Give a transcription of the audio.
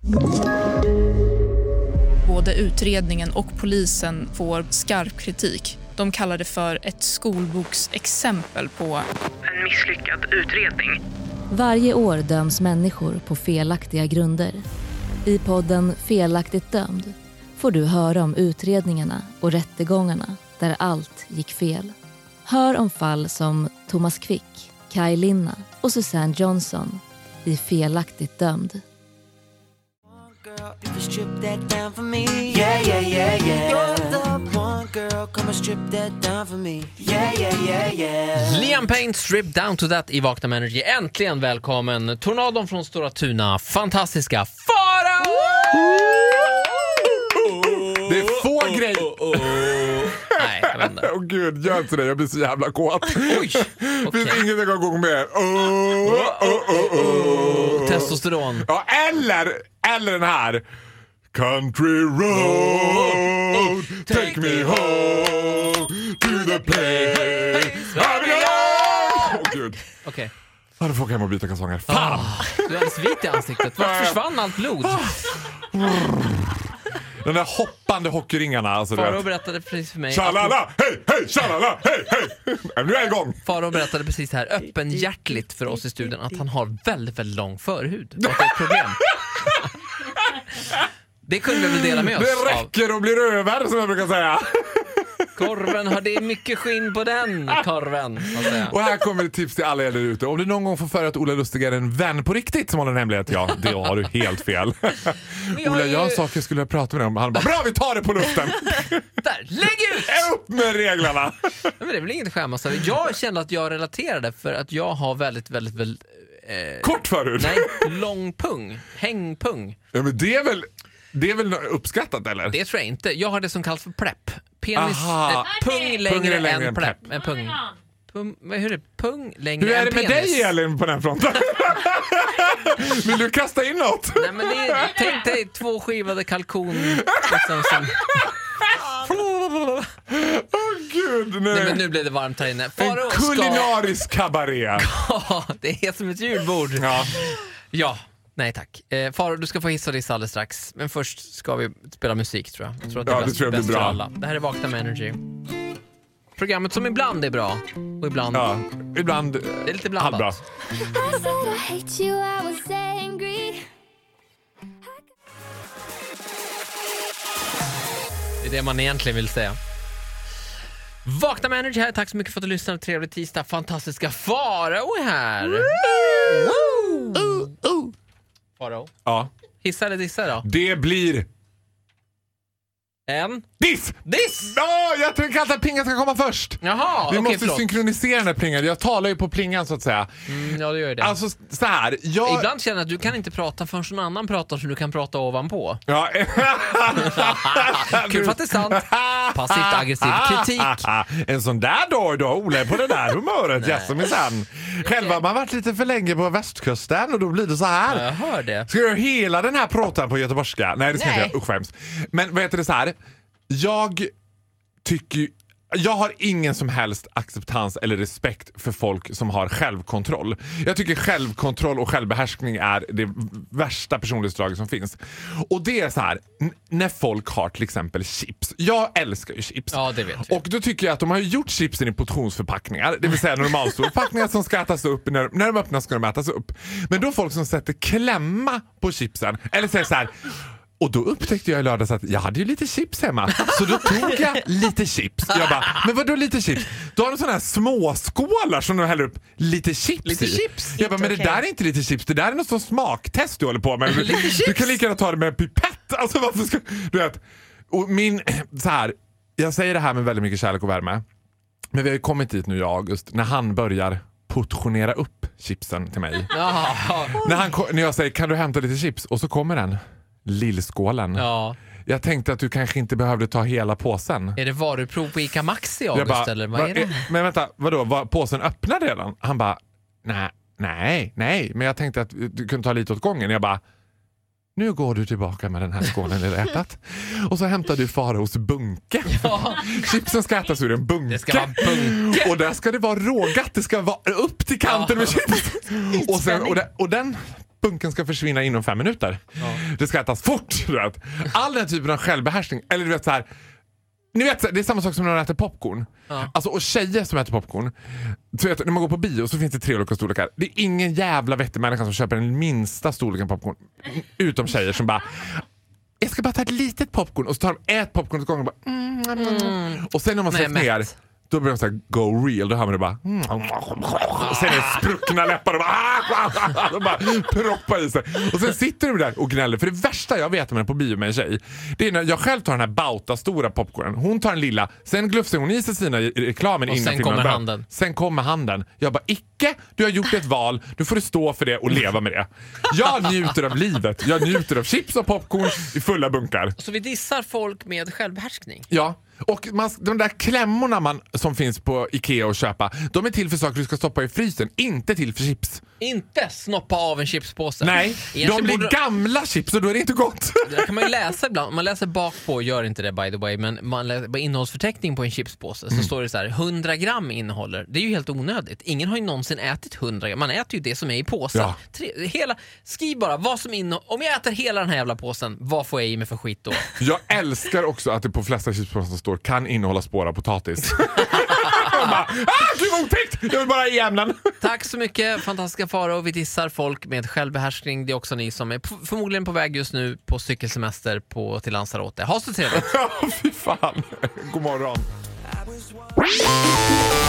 Både utredningen och polisen får skarp kritik. De kallar det för ett skolboksexempel på en misslyckad utredning. Varje år döms människor på felaktiga grunder. I podden Felaktigt dömd får du höra om utredningarna och rättegångarna där allt gick fel. Hör om fall som Thomas Quick, Kaj Linna och Susanne Johnson i Felaktigt dömd. Liam Payne, Strip Down to That i Vakna med Energy. Äntligen välkommen Tornadon från Stora Tuna. Fantastiska Farao! Det är få grejer. Nej, jag vet inte. Åh gud, gör inte det. Jag blir så jävla kåt. Oj, Det finns okej. inget jag kan gå med. Testosteron. Ja, eller den här. Country road, take me home to the place. Åh gud. Okej. Ja, då får jag hem och byta kalsonger. Fan! Du är alldeles vit i ansiktet. Vart försvann allt blod? De där hoppande hockeyringarna. Alltså, Farao berättade precis för mig. tjalala, hej, hej, tjalala, hej, hej. Nu är jag igång. Farao berättade precis här öppenhjärtligt för oss i studion att han har väldigt, väldigt lång förhud. Och att det är ett problem. Det kunde vi väl dela med oss Det av. räcker och blir över, som jag brukar säga. Korven, har det mycket skinn på den korven? Så att säga. Och här kommer ett tips till alla er där ute. Om du någon gång får för att Ola Lustig är en vän på riktigt som håller en hemlighet, ja, det har du helt fel. Ola, jag har saker jag skulle prata med dig om. Han bara, bra, vi tar det på luften. Där, lägg ut! Upp med reglerna. Men det är väl inget skämmas över. Jag kände att jag relaterade för att jag har väldigt Kort förut. nej, lång pung. Hängpung. Ja, men det är väl uppskattat, eller? Det tror jag inte. Jag har det som kallas för prepp. Penis, Aha. pung längre än prepp. En pung. Hur är det? Pung längre Hur är än det med penis? dig, Elin, på den fronten? Vill du kasta in något? Nej, men det är, tänk dig 2 skivade kalkon liksom, som... Gud, Nej, men nu blev det varmt här inne. En Farao kulinarisk kabaré. Ja, det är som ett julbord. Ja. Ja, nej tack. Farao, du ska få hissa och dissa alldeles strax. Men först ska vi spela musik, tror jag. Jag tror att det är Ja, det bäst, tror jag blir bäst för bra. alla. Det här är Vakna med Energy. Programmet som ibland är bra och ibland Ja, ibland det är lite blandat. halvbra. Det är det man egentligen vill säga. Vakna med Energy här. Tack så mycket för att du lyssnade. Trevlig tisdag. Fantastiska Farao är här. Farao. Ja. Hissa eller dissa då? Det blir En. diss! Diss! Jag tänker att plingan ska komma först. Jaha, Vi okej, måste förlåt. synkronisera den här plingan. Jag talar ju på plingan, så att säga. Ja, det gör det. Alltså så här, Ibland känner jag att du kan inte prata förrän någon annan pratar så du kan prata ovanpå. Ja. Kul för att det är sant. Passivt aggressiv kritik. En sån där dag då, Ola är på det där humöret. Yes, minsann. Själva har man varit lite för länge på västkusten och då blir det så här. Jag hör det. Ska jag göra hela den här pratan på göteborgska? Nej, det ska jag Nej. inte göra. Usch, hemskt. Men vad heter det så här? Jag har ingen som helst acceptans eller respekt för folk som har självkontroll. Jag tycker självkontroll och självbehärskning är det värsta personlighetsdraget som finns. Och det är så här, när folk har till exempel chips. Jag älskar ju chips. Ja, det vet vi. Och då tycker jag att de har gjort chipsen i portionsförpackningar. Det vill säga normalstora förpackningar som ska ätas upp. När de öppnas ska de ätas upp. Men då folk som sätter klämma på chipsen. Eller säger så här... Och då upptäckte jag i lördags att jag hade ju lite chips hemma. Så då tog jag lite chips. Jag bara, men vadå lite chips? Då har de sådana här små skålar som de häller upp lite chips Lite i. chips? Jag bara, men det där är inte lite chips. Det där är något sån smaktest du håller på med. Du kan lika gärna ta det med en pipett. Alltså varför ska... Du vet. Och så här, jag säger det här med väldigt mycket kärlek och värme. Men vi har ju kommit dit nu i August. När han börjar portionera upp chipsen till mig. Ja. När jag säger, kan du hämta lite chips? Och så kommer den. Lillskålen. Ja. Jag tänkte att du kanske inte behövde ta hela påsen. Är det varuprov på Ica Maxi i Jag August bara, eller vad är det? Men vänta, vadå? Var påsen öppnad redan? Han bara, nej. Men jag tänkte att du kunde ta lite åt gången. Jag bara, nu går du tillbaka med den här skålen i ätat. Och så hämtar du Faraos bunke. Ja. Chipsen ska ätas ur en bunke. Det ska vara bunke. Och där ska det vara rågat. Det ska vara upp till kanten med chips. Och den chipsbunken ska försvinna inom 5 minuter. Det ska ätas fort, du vet. All den typen av självbehärskning, eller du vet så här. Ni vet, det är samma sak som när man äter popcorn. Alltså, och tjejer som äter popcorn, så vet, när man går på bio så finns det 3 olika storlekar. Det är ingen jävla vettig människa som köper den minsta storleken popcorn, utom tjejer som bara, jag ska bara ta ett litet popcorn, och så tar de ett popcorn åt gången och bara och sen när man sett ner, då börjar de såhär go real, då hör man det bara och sen är det spruckna läppar och bara proppar i sig. Och sen sitter du där och gnäller. För det värsta jag vet om på bio med en tjej, det är när jag själv tar den här Bauta stora popcornen. Hon tar en lilla, sen glufsar hon i sig sina i reklamen innan sen kommer handen. Sen kommer handen. Jag bara, icke, du har gjort ett val, du får stå för det och leva med det. Jag njuter av livet. Jag njuter av chips och popcorn i fulla bunkar. Så vi dissar folk med självbehärskning. Ja. Och de där klämmorna som finns på Ikea och köpa, de är till för saker du ska stoppa i frysen, inte till för chips. Inte snoppa av en chipspåse. Nej, de blir gamla chips och då är det inte gott. Det kan man ju läsa ibland. Man läser bak på, gör inte det by the way, men man läser på innehållsförteckning på en chipspåse så står det så här, 100 gram innehåller. Det är ju helt onödigt. Ingen har ju någonsin ätit 100 gram. Man äter ju det som är i påsen. Ja. Skriv bara vad som om jag äter hela den här jävla påsen, vad får jag i mig för skit då? Jag älskar också att det på flesta chipspåsar står kan innehålla spår av potatis. Gud otäckt! Jag vill bara i ämnen. Tack så mycket, fantastiska Farao. Vi dissar folk med självbehärskning. Det är också ni som är förmodligen på väg just nu på cykelsemester till Lanzarote. Ha så trevligt. Fy fan. God morgon.